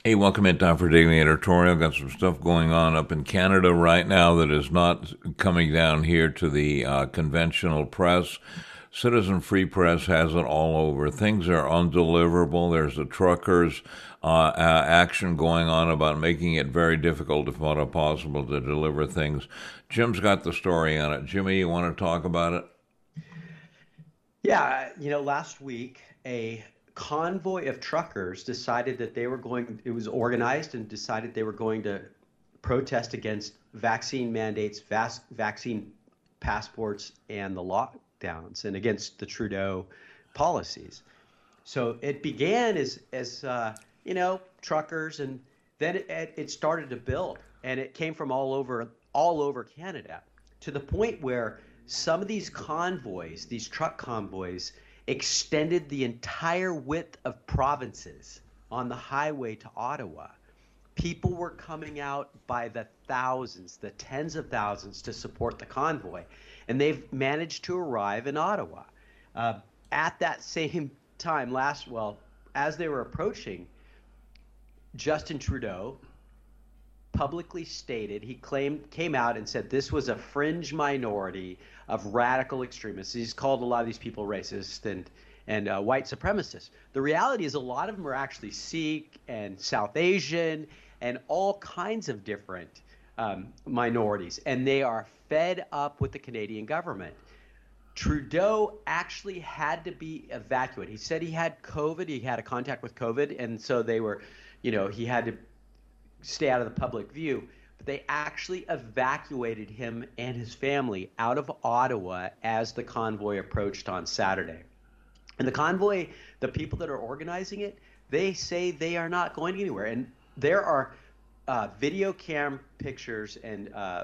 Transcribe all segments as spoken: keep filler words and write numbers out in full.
Hey, welcome in time for Daily Editorial. Got some stuff going on up in Canada right now that is not coming down here to the uh, conventional press. Citizen Free Press has it all over. Things are undeliverable. There's a truckers' uh, uh, action going on about making it very difficult, if not impossible, to deliver things. Jim's got the story on it. Jimmy, you want to talk about it? Yeah, you know, last week a convoy of truckers decided that they were going, it was organized and decided they were going to protest against vaccine mandates, vac vaccine passports, and the lockdowns, and against the Trudeau policies. So it began as, as uh, you know, truckers, and then it, it started to build, and it came from all over, all over Canada, to the point where some of these convoys, these truck convoys, extended the entire width of provinces on the highway to Ottawa. People were coming out by the thousands, the tens of thousands to support the convoy, and they've managed to arrive in Ottawa. Uh, at that same time, last, well, as they were approaching, Justin Trudeau publicly stated, he claimed, came out and said this was a fringe minority of radical extremists. He's called a lot of these people racist and and uh, white supremacists. The reality is a lot of them are actually Sikh and South Asian and all kinds of different um, minorities, and they are fed up with the Canadian government. Trudeau actually had to be evacuated. He said he had COVID, he had a contact with COVID, and so they were, you know, he had to stay out of the public view. But they actually evacuated him and his family out of Ottawa as the convoy approached on Saturday. And the convoy, the people that are organizing it, they say they are not going anywhere. And there are uh, video cam pictures and uh,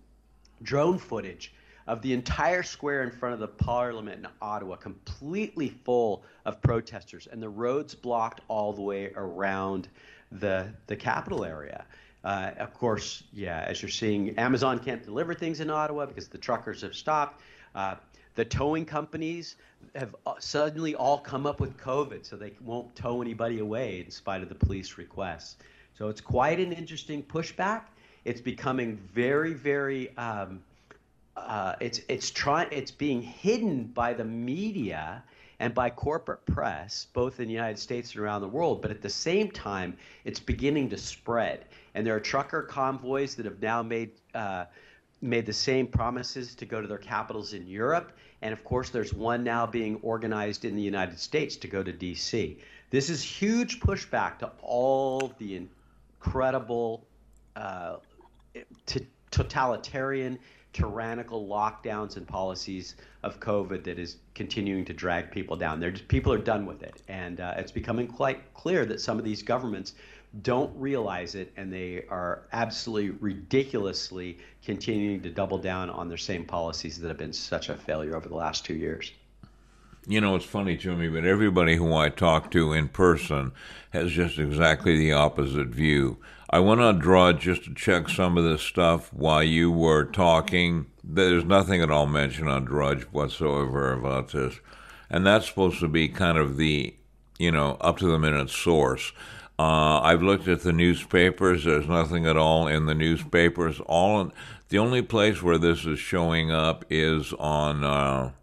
drone footage of the entire square in front of the Parliament in Ottawa completely full of protesters, and the roads blocked all the way around the the capital area. Uh, of course, yeah, as you're seeing, Amazon can't deliver things in Ottawa because the truckers have stopped. Uh, the towing companies have suddenly all come up with COVID, so they won't tow anybody away in spite of the police requests. So it's quite an interesting pushback. It's becoming very, very um, uh, it's it's trying it's being hidden by the media and by corporate press, both in the United States and around the world. But at the same time, it's beginning to spread. And there are trucker convoys that have now made uh, made the same promises to go to their capitals in Europe. And of course, there's one now being organized in the United States to go to D C. This is huge pushback to all the incredible uh, t- totalitarian, tyrannical lockdowns and policies of COVID that is continuing to drag people down. They're just, people are done with it, and uh, it's becoming quite clear that some of these governments don't realize it, and they are absolutely ridiculously continuing to double down on their same policies that have been such a failure over the last two years. You know, it's funny, Jimmy, but everybody who I talk to in person has just exactly the opposite view. I went on Drudge just to check some of this stuff while you were talking. There's nothing at all mentioned on Drudge whatsoever about this. And that's supposed to be kind of the, you know, up to the minute source. Uh, I've looked at the newspapers. There's nothing at all in the newspapers. All in, the only place where this is showing up is on uh,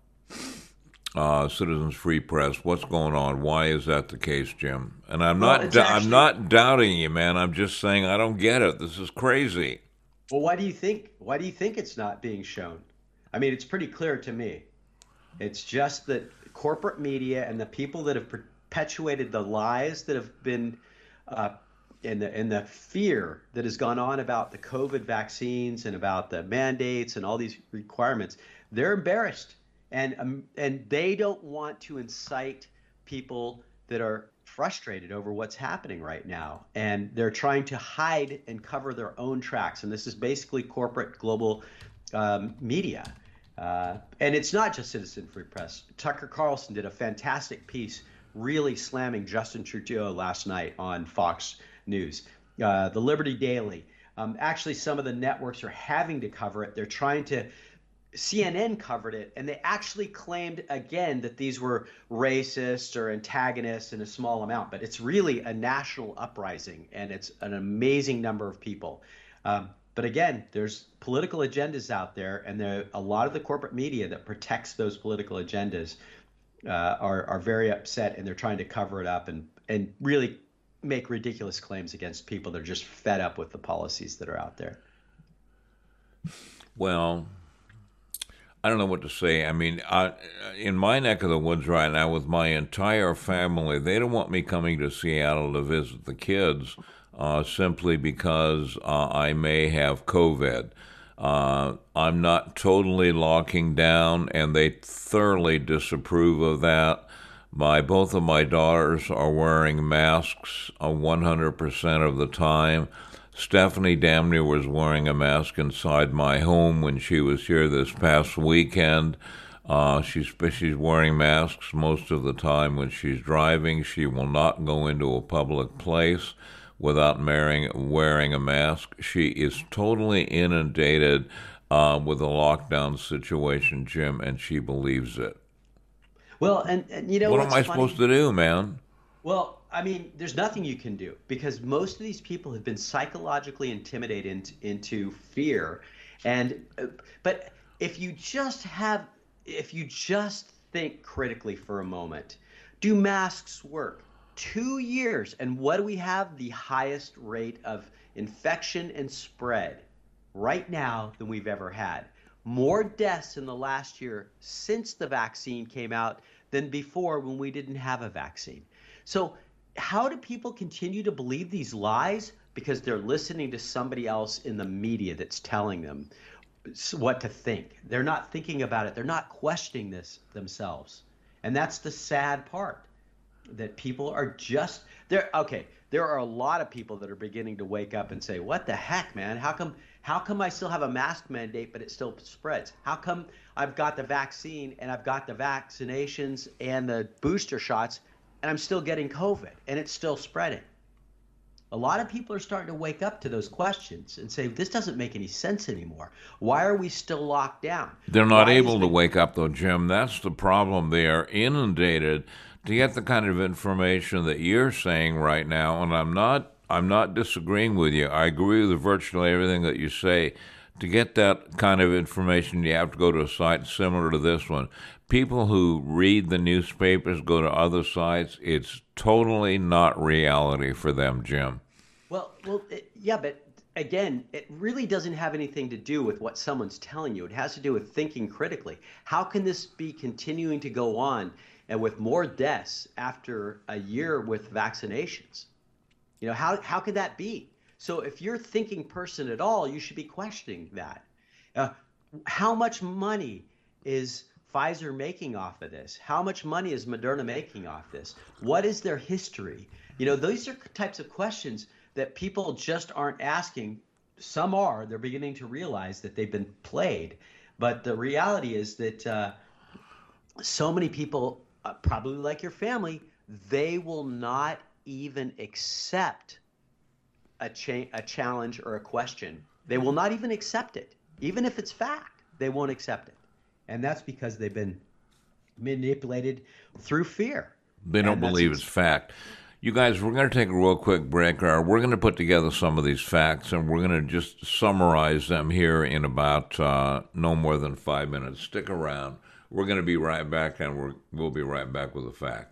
uh, Citizens Free Press. What's going on? Why is that the case, Jim? And I'm Well, not it's I'm actually, not doubting you, man. I'm just saying I don't get it. This is crazy. well, why do you think why do you think it's not being shown? I mean, it's pretty clear to me. It's just that corporate media and the people that have perpetuated the lies that have been uh, and the and the fear that has gone on about the COVID vaccines and about the mandates and all these requirements, they're embarrassed, and um, and they don't want to incite people that are frustrated over what's happening right now, and they're trying to hide and cover their own tracks. And this is basically corporate global um, media. Uh, and it's not just Citizen Free Press. Tucker Carlson did a fantastic piece really slamming Justin Trudeau last night on Fox News. Uh, the Liberty Daily. Um, actually, some of the networks are having to cover it. They're trying to C N N covered it, and they actually claimed again that these were racist or antagonists in a small amount, but it's really a national uprising, and it's an amazing number of people. Um, but again, there's political agendas out there, and there a lot of the corporate media that protects those political agendas uh, are are very upset, and they're trying to cover it up and and really make ridiculous claims against people that are just fed up with the policies that are out there. Well, I don't know what to say. I mean, I, in my neck of the woods right now with my entire family, they don't want me coming to Seattle to visit the kids uh, simply because uh, I may have COVID. Uh, I'm not totally locking down, and they thoroughly disapprove of that. My both of my daughters are wearing masks uh, one hundred percent of the time. Stephanie damn near was wearing a mask inside my home when she was here this past weekend. Uh, she's she's wearing masks most of the time when she's driving. She will not go into a public place without wearing, wearing a mask. She is totally inundated uh, with a lockdown situation, Jim, and she believes it. Well, and, and you know What what's am I funny? supposed to do, man? Well, I mean, there's nothing you can do because most of these people have been psychologically intimidated into, into fear. And uh, but if you just have, if you just think critically for a moment, do masks work? Two years, and what do we have? The highest rate of infection and spread right now than we've ever had. More deaths in the last year since the vaccine came out than before when we didn't have a vaccine. So how do people continue to believe these lies? Because they're listening to somebody else in the media that's telling them what to think. They're not thinking about it. They're not questioning this themselves. And that's the sad part, that people are just there. Okay, there are a lot of people that are beginning to wake up and say, what the heck, man? How come how come I still have a mask mandate, but it still spreads? How come I've got the vaccine and I've got the vaccinations and the booster shots and I'm still getting COVID and it's still spreading? A lot of people are starting to wake up to those questions and say, this doesn't make any sense anymore. Why are we still locked down? They're not Why able is to the- wake up, though, Jim. That's the problem. They are inundated to get the kind of information that you're saying right now, and I'm not I'm not disagreeing with you. I agree with virtually everything that you say. To get that kind of information, you have to go to a site similar to this one. People who read the newspapers go to other sites. It's totally not reality for them, Jim. Well, well, it, yeah, but again, it really doesn't have anything to do with what someone's telling you. It has to do with thinking critically. How can this be continuing to go on and with more deaths after a year with vaccinations? You know, how how could that be? So if you're a thinking person at all, you should be questioning that. Uh, how much money is Pfizer making off of this? How much money is Moderna making off this? What is their history? You know, those are types of questions that people just aren't asking. Some are. They're beginning to realize that they've been played. But the reality is that uh, so many people, uh, probably like your family, they will not even accept a, cha- a challenge or a question. They will not even accept it. Even if it's fact, they won't accept it. And that's because they've been manipulated through fear. They don't And that's believe ex- it's fact. You guys, we're going to take a real quick break. Or we're going to put together some of these facts, and we're going to just summarize them here in about uh, no more than five minutes. Stick around. We're going to be right back, and we're, we'll be right back with the facts.